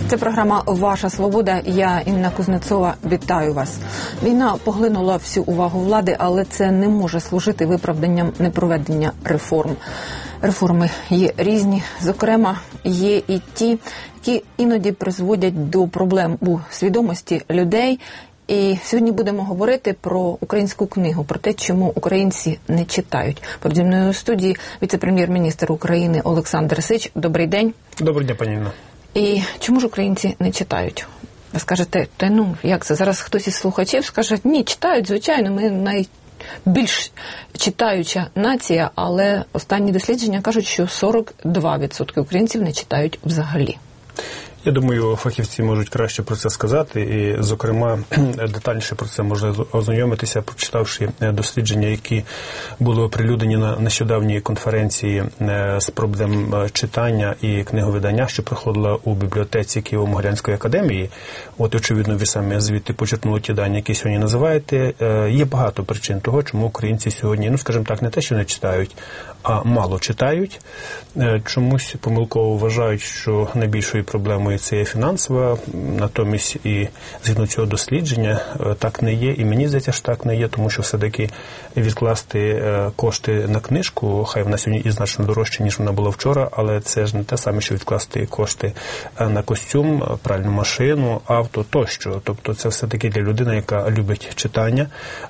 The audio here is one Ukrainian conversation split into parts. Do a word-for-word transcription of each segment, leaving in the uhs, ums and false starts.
Це програма «Ваша свобода». Я, Інна Кузнецова, вітаю вас. Війна поглинула всю увагу влади, але це не може служити виправданням непроведення реформ. Реформи є різні, зокрема, є і ті, які іноді призводять до проблем у свідомості людей. І сьогодні будемо говорити про українську книгу, про те, чому українці не читають. Перед зі мною у студії віце-прем'єр-міністр України Олександр Сич. Добрий день. Добрий день, пані Інна. І чому ж українці не читають? Ви скажете, та ну, як це? Зараз хтось із слухачів скаже, ні, читають, звичайно, ми найбільш читаюча нація, але останні дослідження кажуть, що сорок два відсотки українців не читають взагалі. Я думаю, фахівці можуть краще про це сказати, і, зокрема, детальніше про це можна ознайомитися, прочитавши дослідження, які були оприлюднені на нещодавній конференції з проблем читання і книговидання, що проходила у бібліотеці Києво-Могилянської академії. От, очевидно, ви самі звідти почерпнули ті дані, які сьогодні називаєте. Є багато причин того, чому українці сьогодні, ну, скажімо так, не те, що не читають, а мало читають. Чомусь помилково вважають, що найбільшою проблемою це є фінансова, натомість і згідно цього дослідження так не є, і мені здається, що так не є, тому що все-таки відкласти кошти на книжку, хай вона сьогодні і значно дорожча, ніж вона була вчора, але це ж не те саме, що відкласти кошти на костюм, пральну машину, авто тощо. Тобто це все-таки для людини, яка любить читання,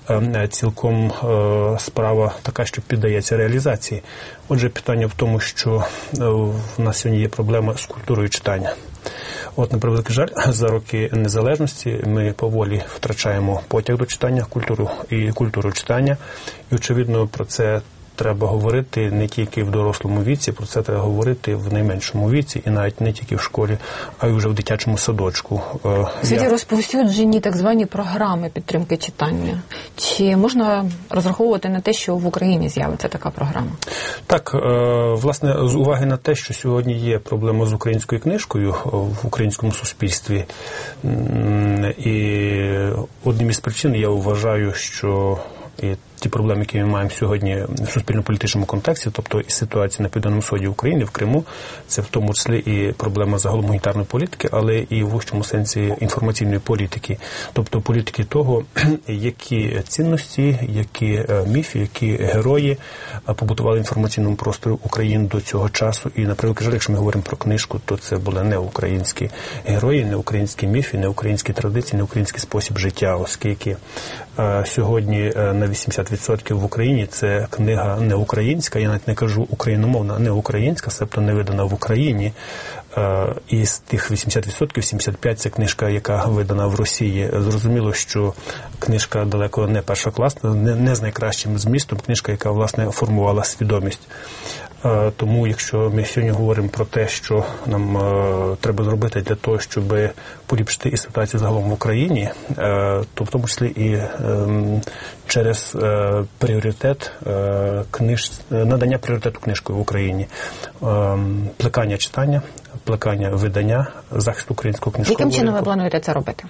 цілком справа така, що піддається реалізації. Отже, питання в тому, що в нас сьогодні є проблема з культурою читання. От, на превеликий жаль, за роки незалежності ми поволі втрачаємо потяг до читання, культуру і культуру читання. І, очевидно, про це треба говорити не тільки в дорослому віці, про це треба говорити в найменшому віці, і навіть не тільки в школі, а й вже в дитячому садочку. В світі Я... розповсюджені так звані програми підтримки читання. Чи можна розраховувати на те, що в Україні з'явиться така програма? Так, власне, з уваги на те, що сьогодні є проблема з українською книжкою в українському суспільстві, і одним із причин я вважаю, що і ті проблеми, які ми маємо сьогодні в суспільно-політичному контексті, тобто і ситуація на Південному Сході України, в Криму, це в тому числі і проблема загалом гуманітарної політики, але і в вищому сенсі інформаційної політики. Тобто політики того, які цінності, які міфи, які герої побутували в інформаційному просторі України до цього часу. І, наприклад, жаль, якщо ми говоримо про книжку, то це були не українські герої, не українські міфи, не українські традиції, не український спосіб життя, оскільки сьогодні на вісімдесят відсотків в Україні це книга не українська, я навіть не кажу україномовна, а не українська, себто не видана в Україні. І з тих вісімдесят відсотків сімдесят п'ять відсотків це книжка, яка видана в Росії. Зрозуміло, що книжка далеко не першокласна, не, не з найкращим змістом, книжка, яка, власне, формувала свідомість. Тому, якщо ми сьогодні говоримо про те, що нам е, треба зробити для того, щоб поліпшити і ситуацію загалом в Україні, е, то в тому числі і е, через е, пріоритет е, книж... надання пріоритету книжкою в Україні, е, плекання читання, плекання видання, захист українського книжкового. Яким чином ви плануєте це робити?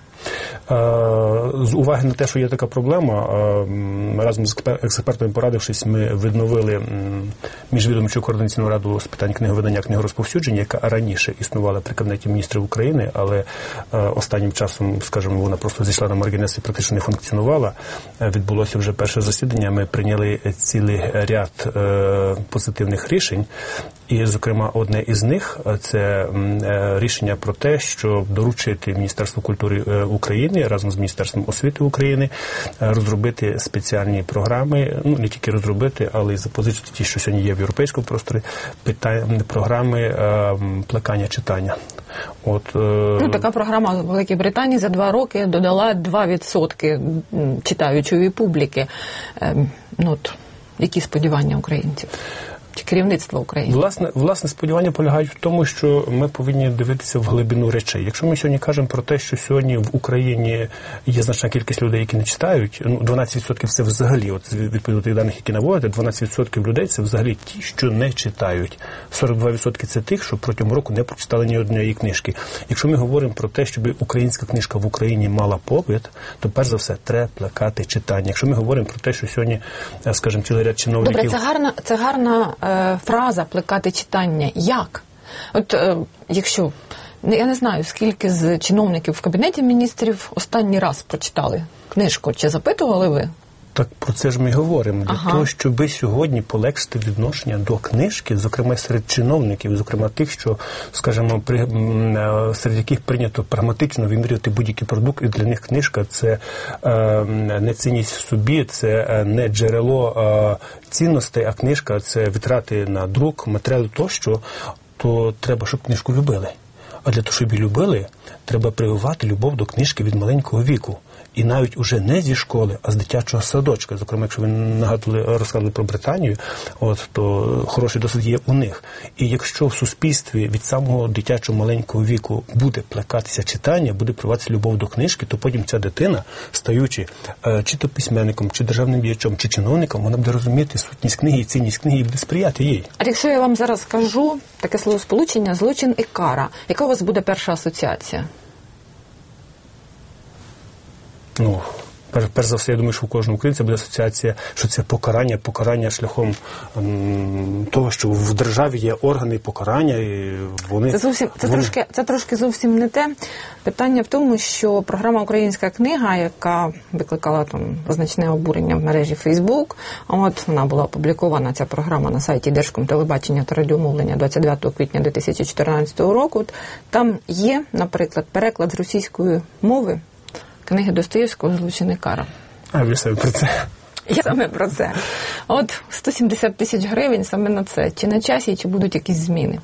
З уваги на те, що є така проблема, разом з експертами порадившись, ми відновили міжвідомчу координаційну раду з питань книговидання, книгорозповсюдження, яка раніше існувала при Кабінеті міністрів України, але останнім часом, скажімо, вона просто зійшла на маргінес і практично не функціонувала. Відбулося вже перше засідання, ми прийняли цілий ряд позитивних рішень. І, зокрема, одне із них – це рішення про те, щоб доручити Міністерству культури України разом з Міністерством освіти України розробити спеціальні програми, ну, не тільки розробити, але й запозичити ті, що сьогодні є в європейському просторі, питання, програми плекання читання. От, ну, така програма в Великій Британії за два роки додала два відсотки читаючої публіки. Ну, от, які сподівання українців? Чи керівництва України? Власне, власне, сподівання полягають в тому, що ми повинні дивитися в глибину речей. Якщо ми сьогодні кажемо про те, що сьогодні в Україні є значна кількість людей, які не читають, ну, дванадцять відсотків це взагалі, от відповідно тих даних, які наводите, дванадцять відсотків людей це взагалі ті, що не читають. сорок два відсотки це тих, що протягом року не прочитали ні однієї книжки. Якщо ми говоримо про те, щоб українська книжка в Україні мала попит, то перш за все треба плекати читання. Якщо ми говоримо про те, що сьогодні, скажімо, цілий ряд чиновників... Добре, це гарна, це гарна е, фраза плекати читання. Як? От е, якщо Я не знаю, скільки з чиновників в Кабінеті міністрів останній раз прочитали книжку. Чи запитували ви? Так про це ж ми говоримо. Для ага. того, щоб сьогодні полегшити відношення до книжки, зокрема серед чиновників, зокрема тих, що, скажімо, при, серед яких прийнято прагматично вимірювати будь-який продукт, і для них книжка – це е, не цінність в собі, це не джерело е, цінностей, а книжка – це витрати на друк, матеріал тощо, то треба, щоб книжку любили. А для того, щоб її любили, треба прививати любов до книжки від маленького віку. І навіть уже не зі школи, а з дитячого садочка. Зокрема, якщо ви нагадували, розказали про Британію, от, то хороший досвід є у них. І якщо в суспільстві від самого дитячого маленького віку буде плекатися читання, буде прививатися любов до книжки, то потім ця дитина, стаючи е, чи то письменником, чи державним діячом, чи чиновником, вона буде розуміти сутність книги і цінність книги і буде сприяти їй. А якщо я вам зараз скажу таке словосполучення «злочин і кара», яка у вас буде перша асоціація? Ну, перш, перш за все, я думаю, що у кожного українця буде асоціація, що це покарання, покарання шляхом м, того, що в державі є органи покарання, і вони... Це, зовсім, це, вони... трошки, це трошки зовсім не те. Питання в тому, що програма «Українська книга», яка викликала там значне обурення в мережі Фейсбук, от вона була опублікована, ця програма, на сайті Держкомтелебачення та радіомовлення двадцять дев'ятого квітня дві тисячі чотирнадцятого року. Там є, наприклад, переклад з російської мови книги Достоєвського «Злочин і кара». А ви саме про це? Я саме про це. От сто сімдесят тисяч гривень саме на це. Чи на часі, чи будуть якісь зміни?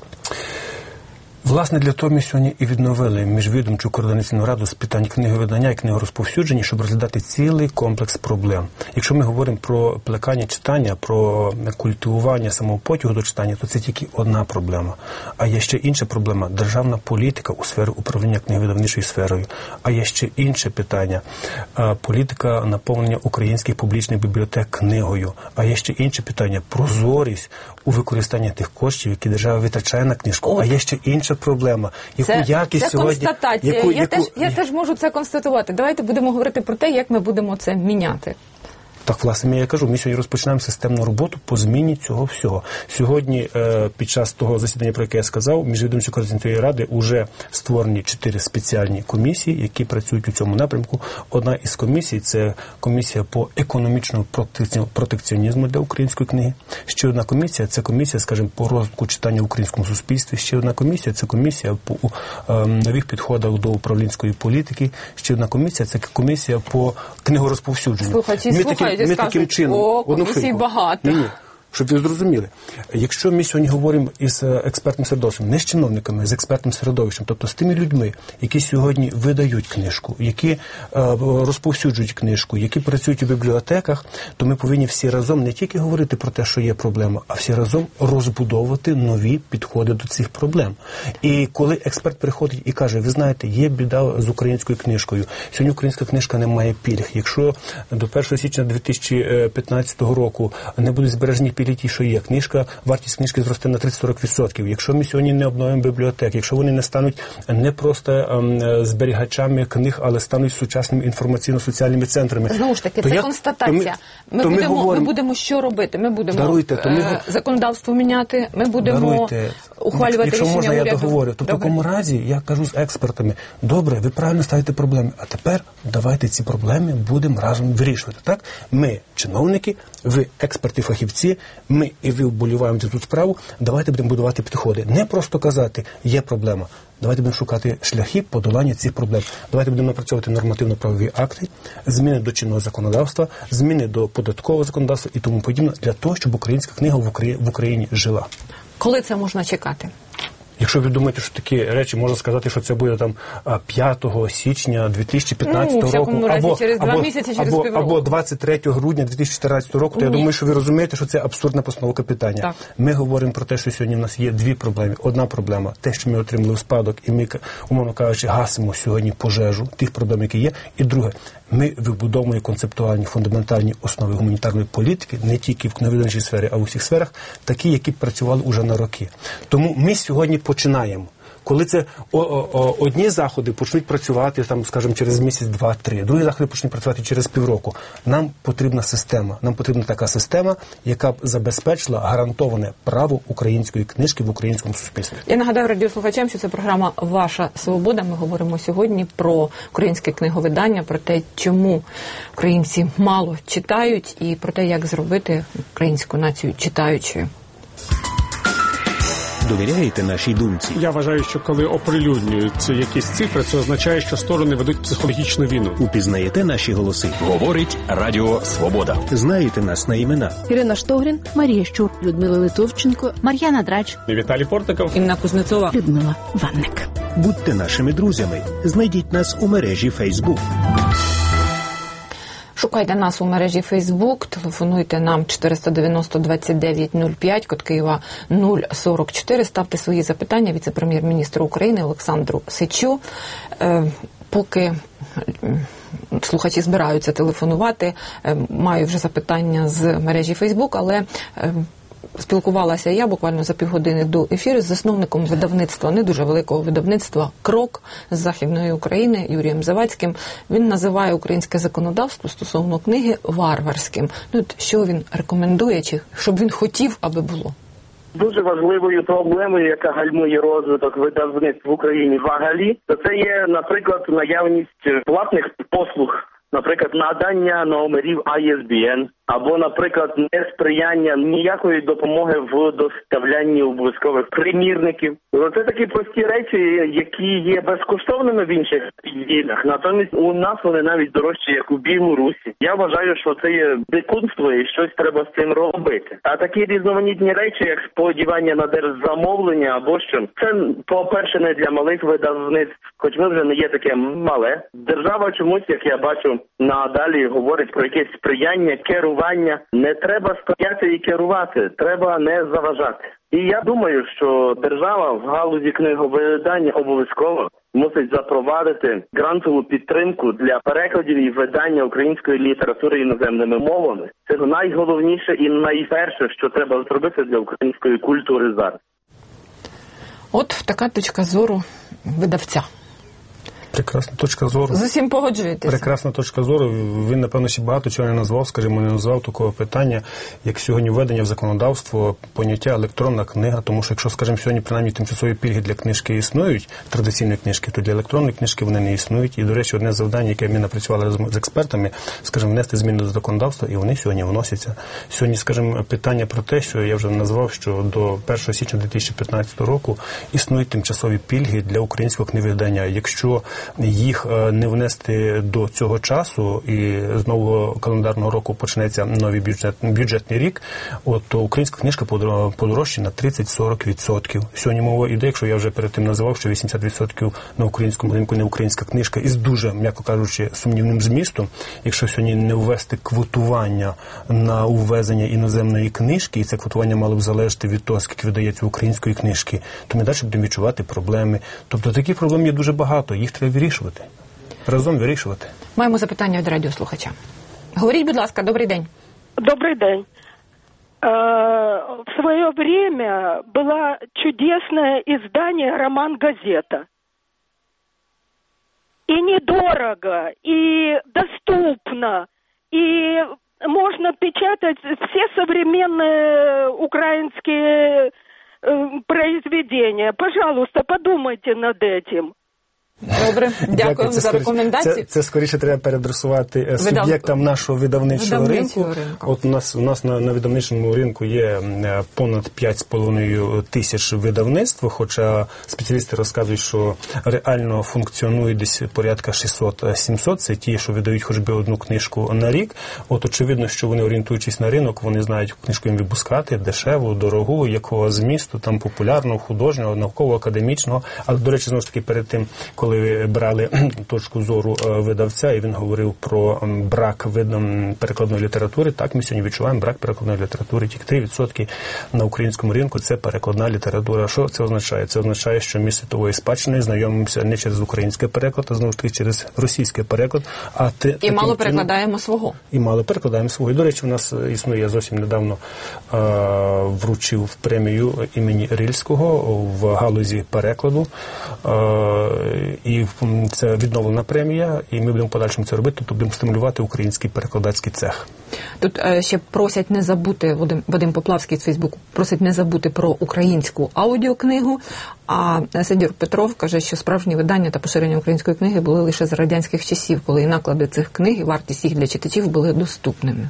Власне, для того ми сьогодні і відновили міжвідомчу координаційну раду з питань книговидання і книгорозповсюдження, щоб розглядати цілий комплекс проблем. Якщо ми говоримо про плекання читання, про культивування самого потягу до читання, то це тільки одна проблема. А є ще інша проблема – державна політика у сфері управління книговидавничою сферою. А є ще інше питання – політика наповнення українських публічних бібліотек книгою. А є ще інше питання – прозорість у використанні тих коштів, які держава витрачає на книжку. От. А є ще інша проблема, яку це, якість це сьогодні... констатація. Яку, я, яку... Теж, я теж можу це констатувати. Давайте будемо говорити про те, як ми будемо це міняти. Так, власне, я кажу, ми сьогодні розпочинаємо системну роботу по зміні цього всього. Сьогодні, е, під час того засідання, про яке я сказав, міжвідомчої координаційної ради вже створені чотири спеціальні комісії, які працюють у цьому напрямку. Одна із комісій – це комісія по економічному протекціонізму для української книги. Ще одна комісія – це комісія, скажімо, по розвитку читання в українському суспільстві. Ще одна комісія – це комісія по е, нових підходах до управлінської політики. Ще одна комісія – це комісія по книгорозповсюдженню. Слухайте, слухайте. Ми скажуть, таким чином, о, комісій багато. Ні, ні. Щоб ви зрозуміли, якщо ми сьогодні говоримо із експертним середовищем, не з чиновниками, з експертним середовищем, тобто з тими людьми, які сьогодні видають книжку, які е, розповсюджують книжку, які працюють у бібліотеках, то ми повинні всі разом не тільки говорити про те, що є проблема, а всі разом розбудовувати нові підходи до цих проблем. І коли експерт приходить і каже, ви знаєте, є біда з українською книжкою, сьогодні українська книжка не має пільг. Якщо до першого січня дві тисячі п'ятнадцятого року не будуть збережені пільги, ті, що є, книжка, вартість книжки зросте на тридцять-сорок відсотків. Якщо ми сьогодні не обновимо бібліотек, якщо вони не стануть не просто ем, зберігачами книг, але стануть сучасними інформаційно-соціальними центрами. Знову ж таки, то це я, констатація. Ми, ми, будемо, ми, говоримо, ми будемо що робити? Ми будемо даруйте, то ми, е, законодавство міняти, ми будемо даруйте, ухвалювати якщо рішення можна, уряду. Я договорю. То в такому разі я кажу з експертами, добре, ви правильно ставите проблеми, а тепер давайте ці проблеми будемо разом вирішувати. Так? Ми, чиновники, ви експерти, фахівці, ми і ви вболіваємо за цю справу, давайте будемо будувати підходи. Не просто казати, є проблема. Давайте будемо шукати шляхи подолання цих проблем. Давайте будемо напрацьовувати нормативно-правові акти, зміни до чинного законодавства, зміни до податкового законодавства і тому подібне, для того, щоб українська книга в Україні, в Україні жила. Коли це можна чекати? Якщо ви думаєте, що такі речі, можна сказати, що це буде там п'ятого січня дві тисячі п'ятнадцятого ну, року, разі, або, через два або, місяці, через або, півроку. або двадцять третього грудня дві тисячі чотирнадцятого року, то я Ні. думаю, що ви розумієте, що це абсурдна постановка питання. Так. Ми говоримо про те, що сьогодні в нас є дві проблеми. Одна проблема – те, що ми отримали в спадок, і ми, умовно кажучи, гасимо сьогодні пожежу тих проблем, які є. І друге, ми вибудовуємо концептуальні, фундаментальні основи гуманітарної політики, не тільки в книговидавничій сфері, а в усіх сферах, такі, які працювали уже на роки. Тому ми сьогодні починаємо. Коли це о, о, одні заходи почнуть працювати, там, скажімо, через місяць, два, три, другі заходи почнуть працювати через півроку. Нам потрібна система. Нам потрібна така система, яка б забезпечила гарантоване право української книжки в українському суспільстві. Я нагадаю радіослухачам, що це програма «Ваша свобода». Ми говоримо сьогодні про українське книговидання, про те, чому українці мало читають і про те, як зробити українську націю читаючою. Довіряєте нашій думці? Я вважаю, що коли оприлюднюються якісь цифри, це означає, що сторони ведуть психологічну війну. Упізнаєте наші голоси? Говорить Радіо Свобода. Знаєте нас на імена? Ірина Штогрін, Марія Щур, Людмила Литовченко, Мар'яна Драч, Віталій Портников, Інна Кузнецова, Людмила Ванник. Будьте нашими друзями. Знайдіть нас у мережі Фейсбук. Шукайте нас у мережі Фейсбук, телефонуйте нам чотириста дев'яносто двадцять дев'ять нуль п'ять, код Києва нуль сорок чотири, ставте свої запитання віце-прем'єр-міністру України Олександру Сичу. Е, поки слухачі збираються телефонувати, е, маю вже запитання з мережі Фейсбук, але... Е, Спілкувалася я буквально за півгодини до ефіру з засновником видавництва, не дуже великого видавництва «Крок» з Західної України Юрієм Завадським. Він називає українське законодавство стосовно книги варварським. Ну, що він рекомендує, чи щоб він хотів, аби було? Дуже важливою проблемою, яка гальмує розвиток видавництв в Україні взагалі, то це є, наприклад, наявність платних послуг. Наприклад, надання номерів ай ес бі ен, або, наприклад, несприяння ніякої допомоги в доставлянні обов'язкових примірників. Це такі прості речі, які є безкоштовними в інших відділах. Натомість у нас вони навіть дорожчі, як у Білорусі. Я вважаю, що це є дикунство і щось треба з цим робити. А такі різноманітні речі, як сподівання на держзамовлення або що, це, по-перше, не для малих видавництв, хоч ми вже не є таке мале. Держава чомусь, як я бачу, надалі говорить про якесь сприяння, керування. Не треба сприяти і керувати, треба не заважати. І я думаю, що держава в галузі книговидання обов'язково мусить запровадити грантову підтримку для перекладів і видання української літератури іноземними мовами. Це найголовніше і найперше, що треба зробити для української культури зараз. От така точка зору видавця. Прекрасна точка зору. З усім погоджуєтеся? Прекрасна точка зору. Він, напевно, ще багато чого не назвав, скажімо, не назвав такого питання, як сьогодні введення в законодавство поняття електронна книга, тому що, якщо, скажімо, сьогодні, принаймні, тимчасові пільги для книжки існують, традиційної книжки, то для електронної книжки вони не існують. І, до речі, одне завдання, яке ми напрацювали з експертами, скажімо, внести зміни до законодавства, і вони сьогодні вносяться. Сьогодні, скажімо, питання про те, що я вже назвав, що до першого січня дві тисячі п'ятнадцятого року існують тимчасові пільги для українського книговидання. Якщо їх не внести до цього часу, і з нового календарного року почнеться новий бюджет, бюджетний рік, от, то українська книжка подорожчає на тридцять-сорок відсотків. Сьогодні мова йде, якщо я вже перед тим називав, що вісімдесят відсотків на українському ринку не українська книжка, із дуже, м'яко кажучи, сумнівним змістом. Якщо сьогодні не ввести квотування на увезення іноземної книжки, і це квотування мало б залежати від того, скільки видається української книжки, то ми далі будемо відчувати проблеми. Тобто таких проблем є дуже багато, їх треба вирішувати. Разом вирішувати. Маємо запитання від радіослухача. Говоріть, будь ласка, добрий день. Добрый день. В свое время было чудесное издание «Роман-газета». И недорого, и доступно, и можно печатать все современные украинские произведения. Пожалуйста, подумайте над этим. Добре, дякуємо за рекомендації. Це, це скоріше треба переадресувати суб'єктам нашого видавничого ринку. ринку. От у нас, у нас на, на видавничому ринку є понад п'ять з половиною тисяч видавництв, хоча спеціалісти розказують, що реально функціонує десь порядка шістсот-сімсот. Це ті, що видають хоч би одну книжку на рік. От очевидно, що вони, орієнтуючись на ринок, вони знають книжку їм випускати, дешеву, дорогу, якого змісту, там популярного, художнього, науково-академічного. Але, до речі, знову ж таки, перед тим, коли коли брали точку зору видавця, і він говорив про брак видно перекладної літератури, так ми сьогодні відчуваємо брак перекладної літератури. Тільки три відсотки на українському ринку – це перекладна література. Що це означає? Це означає, що ми світової спадщини знайомимося не через український переклад, а знову ж таки через російський переклад. А те, і мало перекладаємо свого. І мало перекладаємо свого. І, до речі, у нас існує, я зовсім недавно е, вручив премію імені Рильського в галузі перекладу. Е, і це відновлена премія, і ми будемо подальшому це робити, тобто будемо стимулювати український перекладацький цех. Тут е, ще просять не забути, Вадим, Вадим Поплавський з Фейсбуку, просить не забути про українську аудіокнигу, а Сидір Петров каже, що справжні видання та поширення української книги були лише з радянських часів, коли і наклади цих книг, і вартість їх для читачів були доступними.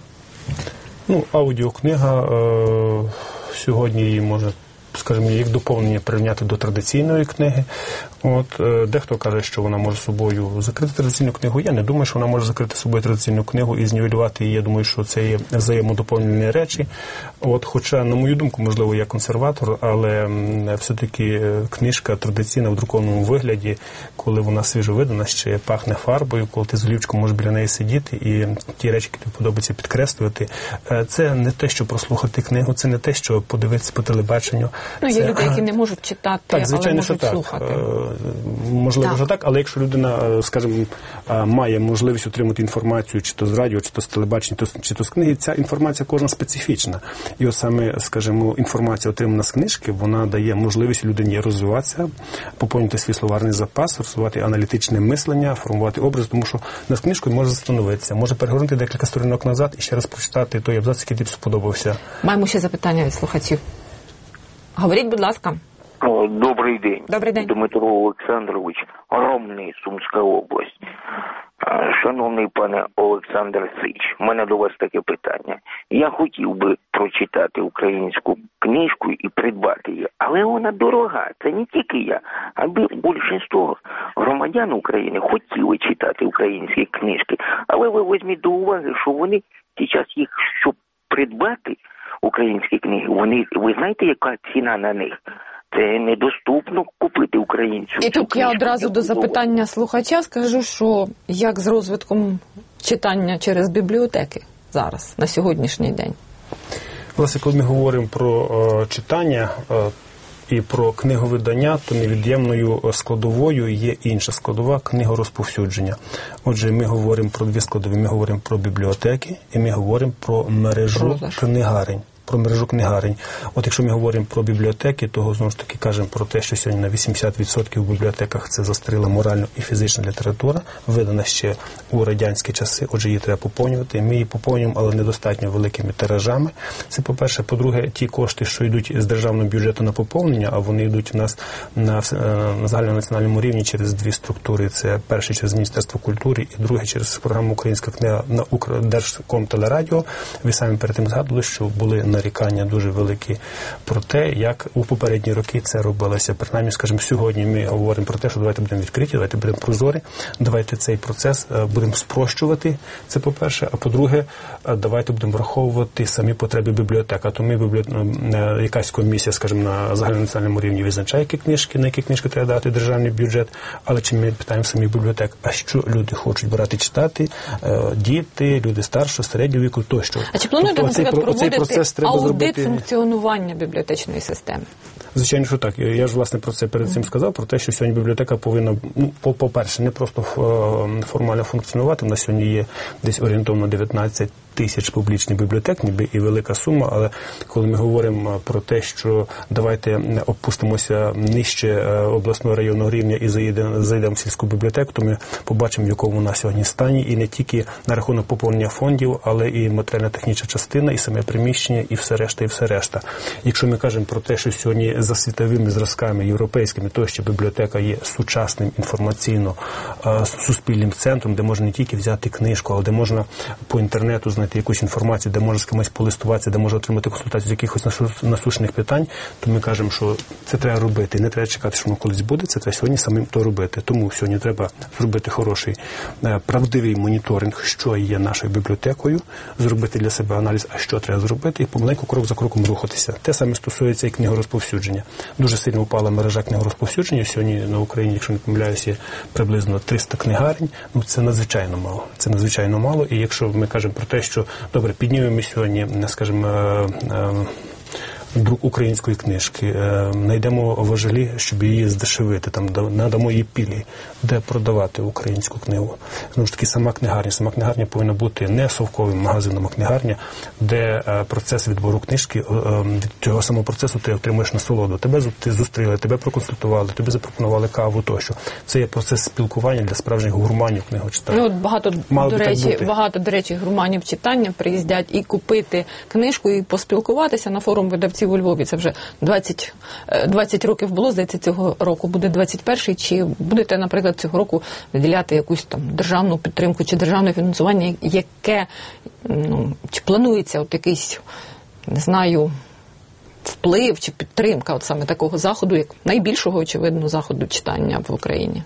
Ну, аудіокнига е, сьогодні її може, скажімо, їх доповнення прирівняти до традиційної книги. От, е, дехто каже, що вона може собою закрити традиційну книгу. Я не думаю, що вона може закрити собою традиційну книгу і знівелювати її. Я думаю, що це є взаємодоповнені речі. От, хоча, на мою думку, можливо, я консерватор, але м, все-таки книжка традиційна в друкованому вигляді, коли вона свіжовидана, ще пахне фарбою, коли ти з олівчиком можеш біля неї сидіти і ті речі, які тобі подобається підкреслювати. Е, це не те, що прослухати книгу, це не те, що подивитися по телебаченню. Ну, є це... люди, які не можуть читати, так, звичайно, але можуть що слухати. Так. Можливо, що так, але якщо людина, скажімо, має можливість отримати інформацію чи то з радіо, чи то з телебачення, чи то з книги, ця інформація кожна специфічна. І ось саме, скажімо, інформація, отримана з книжки, вона дає можливість людині розвиватися, поповнити свій словарний запас, розвивати аналітичне мислення, формувати образ, тому що над книжкою може застановитися, може перегорнути декілька сторінок назад і ще раз прочитати той абзац, який тобі сподобався. Маємо ще запитання від слухачів. Говоріть, будь ласка. Добрий день. Добрий день. Дмитро Олександрович, Ромний, Сумська область. Шановний пане Олександр Сич, в мене до вас таке питання. Я хотів би прочитати українську книжку і придбати її, але вона дорога. Це не тільки я, а більшість громадян України хотіли читати українські книжки. Але ви візьміть до уваги, що вони під час їх, щоб придбати українські книги, вони, ви знаєте, яка ціна на них? Це недоступно купити українцю. І тут я одразу до запитання слухача скажу, що як з розвитком читання через бібліотеки зараз, на сьогоднішній день? Власне, коли ми говоримо про о, читання о, і про книговидання, то невід'ємною складовою є інша складова – книгорозповсюдження. Отже, ми говоримо про дві складові. Ми говоримо про бібліотеки і ми говоримо про мережу Продаж. книгарень. Про мережу книгарень. От якщо ми говоримо про бібліотеки, то знову ж таки кажемо про те, що сьогодні на вісімдесят відсотків в бібліотеках це застаріла моральна і фізична література, видана ще у радянські часи, отже, її треба поповнювати. Ми її поповнюємо, але недостатньо великими тиражами. Це, по-перше. По-друге, ті кошти, що йдуть з державного бюджету на поповнення, а вони йдуть у нас на, на загальнонаціональному рівні через дві структури. Це перше через Міністерство культури і друге через програму «Українська книга» на Укрдержкомтелерадіо. Ви самі перед тим згадували, що були нарікання дуже великі про те, як у попередні роки це робилося. Принаймні, скажімо, сьогодні ми говоримо про те, що давайте будемо відкриті, давайте будемо прозорі, давайте цей процес будемо спрощувати, це по-перше, а по-друге, давайте будемо враховувати самі потреби бібліотек. А то ми, бібліотек... якась комісія, скажімо, на загальнонаціональному рівні визначає, які книжки, на які книжки треба дати державний бюджет, але чи ми питаємо самих бібліотек, а що люди хочуть брати читати, діти, люди старшого, середнього віку, тощо. А чи плануєте, наприклад, проводити аудит зробити... функціонування бібліотечної системи? Звичайно, що так. Я ж, власне, про це перед цим сказав, про те, що сьогодні бібліотека повинна, ну, по-перше, не просто формально функціонувати. У нас сьогодні є десь орієнтовно дев'ятнадцять тисяч публічних бібліотек, ніби і велика сума, але коли ми говоримо про те, що давайте опустимося нижче обласного районного рівня і заїдемо, зайдемо в сільську бібліотеку, то ми побачимо, в якому вона сьогодні стані, і не тільки на рахунок поповнення фондів, але і матеріально-технічна частина, і саме приміщення, і все решта, і все решта. Якщо ми кажемо про те, що сьогодні за світовими зразками європейськими, то що бібліотека є сучасним інформаційно суспільним центром, де можна не тільки взяти книжку, але де можна по інтернету знайти знайти якусь інформацію, де може з кимось полистуватися, де може отримати консультацію з якихось насущних питань, то ми кажемо, що це треба робити. Не треба чекати, що воно колись буде, це треба сьогодні самим то робити. Тому сьогодні треба зробити хороший, правдивий моніторинг, що є нашою бібліотекою, зробити для себе аналіз, а що треба зробити, і помаленьку крок за кроком рухатися. Те саме стосується і книгорозповсюдження. Дуже сильно впала мережа книгорозповсюдження. Сьогодні на Україні, якщо не помиляюся, є приблизно триста книгарень. Ну, це надзвичайно мало. Це надзвичайно мало. І якщо ми кажемо про те, що, добре, піднімемо сьогодні, скажімо, друк української книжки, знайдемо важелі, щоб її здешевити, там надамо їй пільги, де продавати українську книгу. Ну ж таки, сама книгарня, сама книгарня повинна бути не совковим магазином, а книгарня, де процес відбору книжки, від цього самого процесу ти отримуєш насолоду. Тебе зустріли, тебе проконсультували, тобі запропонували каву тощо. Це є процес спілкування для справжніх гурманів книгочитання. Ну, от багато, до речі, багато, до речі, гурманів читання приїздять і купити книжку, і поспілкуватися на форум видавців у Львові. Це вже двадцять, двадцять років було, здається, цього року буде двадцять перший. Чи будете, наприклад, цього року виділяти якусь там державну підтримку чи державне фінансування, яке, ну, чи планується от якийсь, не знаю, вплив чи підтримка от саме такого заходу, як найбільшого, очевидно, заходу читання в Україні?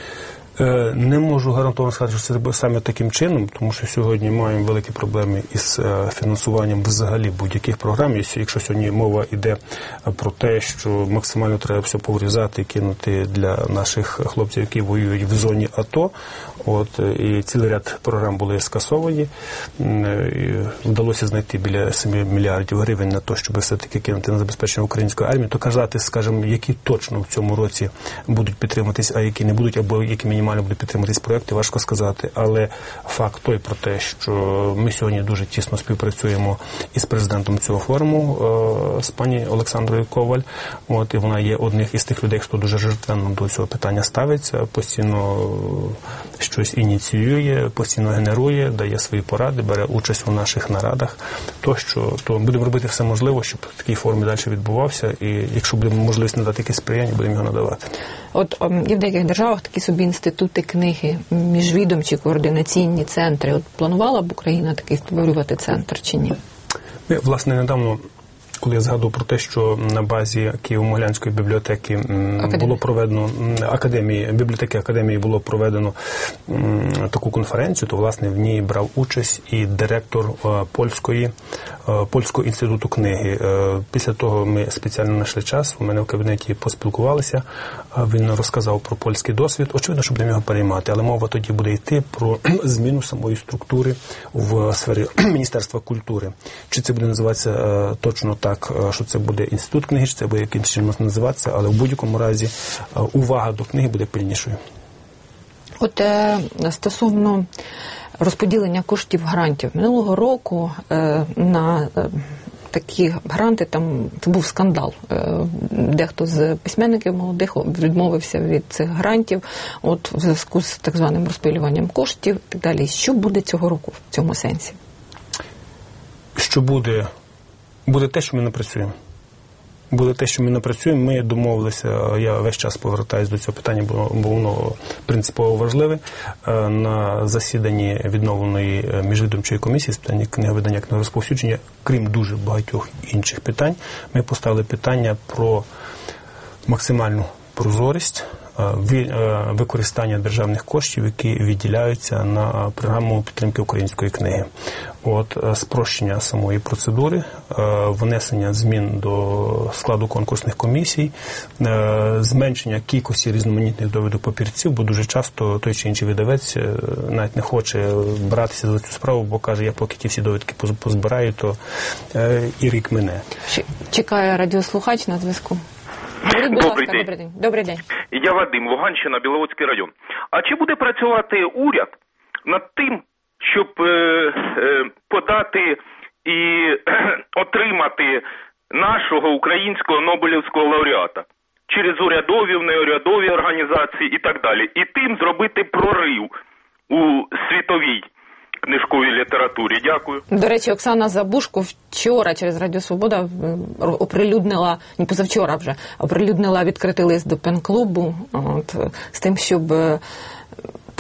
Не можу гарантовано сказати, що це буде саме таким чином, тому що сьогодні маємо великі проблеми із фінансуванням взагалі будь-яких програм. Якщо сьогодні мова йде про те, що максимально треба все поврізати і кинути для наших хлопців, які воюють в зоні АТО, от, і цілий ряд програм були скасовані, і вдалося знайти біля семи мільярдів гривень на те, щоб все-таки кинути на забезпечення української армії, то казати, скажімо, які точно в цьому році будуть підтримуватись, а які не будуть, або які мінімально будуть підтримуватись проекти, важко сказати. Але факт той про те, що ми сьогодні дуже тісно співпрацюємо із президентом цього форуму, з пані Олександрою Коваль. От, і вона є одним із тих людей, хто дуже жертвенно до цього питання ставиться, постійно щось ініціює, постійно генерує, дає свої поради, бере участь у наших нарадах. То, що, то будемо робити все можливе, щоб такий форум далі відбувався, і якщо буде можливість надати якесь сприяння, будемо його надавати. От є в деяких державах такі собі інститути книги, міжвідомчі координаційні центри. От планувала б Україна такий створювати центр чи ні? Ми, власне, недавно, коли я згадував про те, що на базі Києво-Могилянської бібліотеки Академії. було проведено академії, бібліотеки Академії було проведено м, таку конференцію, то, власне, в ній брав участь і директор е, польської, е, Польського інституту книги. Е, після того ми спеціально знайшли час, у мене в кабінеті поспілкувалися, е, він розказав про польський досвід. Очевидно, що будемо його переймати, але мова тоді буде йти про зміну самої структури в сфері Міністерства культури. Чи це буде називатися е, точно так, Так, що це буде інститут книги, чи це буде якимось чином називатися, але в будь-якому разі увага до книги буде пильнішою. От е, стосовно розподілення коштів грантів. Минулого року е, на е, такі гранти, там це був скандал. Е, дехто з письменників молодих відмовився від цих грантів, от в зв'язку з так званим розпилюванням коштів і так далі. Що буде цього року в цьому сенсі? Що буде? Буде те, що ми напрацюємо. Буде те, що ми напрацюємо. Ми домовилися, я весь час повертаюсь до цього питання, бо воно принципово важливе. На засіданні відновленої міжвідомчої комісії з питань книговидання, книгорозповсюдження, крім дуже багатьох інших питань, ми поставили питання про максимальну прозорість використання державних коштів, які відділяються на програму підтримки української книги. От, спрощення самої процедури, внесення змін до складу конкурсних комісій, зменшення кількості різноманітних довідок папірців, бо дуже часто той чи інший видавець навіть не хоче братися за цю справу, бо каже, я поки ті всі довідки позбираю, то і рік мине. Чекає радіослухач на зв'язку. Говоріть, будь Добрий ласка, день. добрий день. Добрий день. Я Вадим, Луганщина, Біловодський район. А чи буде працювати уряд над тим, щоб е, е, подати і е, отримати нашого українського Нобелівського лауреата через урядові, неурядові організації і так далі. І тим зробити прорив у світовій книжковій літературі. Дякую. До речі, Оксана Забушко вчора через Радіо Свобода оприлюднила, не позавчора вже, оприлюднила відкритий лист до пен-клубу от, з тим, щоб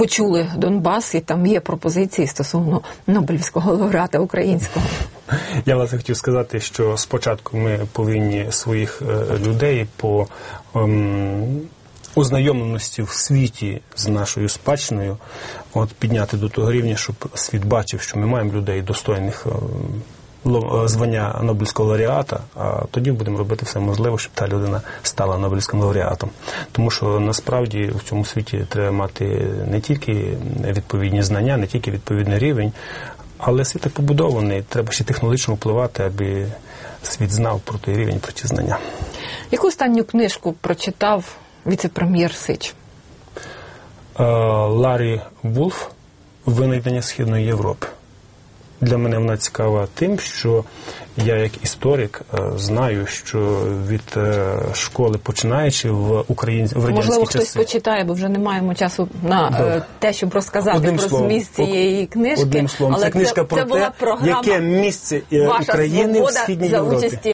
почули Донбас, і там є пропозиції стосовно Нобелівського лауреата українського. Я власне хотів сказати, що спочатку ми повинні своїх людей по ем, ознайомленості в світі з нашою спадщиною от, підняти до того рівня, щоб світ бачив, що ми маємо людей достойних ем, звання Нобелівського лауреата, а тоді будемо робити все можливе, щоб та людина стала Нобелівським лауреатом. Тому що насправді в цьому світі треба мати не тільки відповідні знання, не тільки відповідний рівень, але світ так побудований, треба ще технологічно впливати, аби світ знав про той рівень, про ті знання. Яку останню книжку прочитав віце-прем'єр Сич? Ларі Вулф «Виникнення Східної Європи». Для мене вона цікава тим, що я як історик знаю, що від школи починаючи в українській в радянські Можливо, часи... хтось почитає, бо вже не маємо часу на Добре. те, щоб розказати одним про словом, зміст цієї книжки. Одним словом, але це книжка це, про це була те, яке місце Ваша України в Свобода Східній за Європі. Участі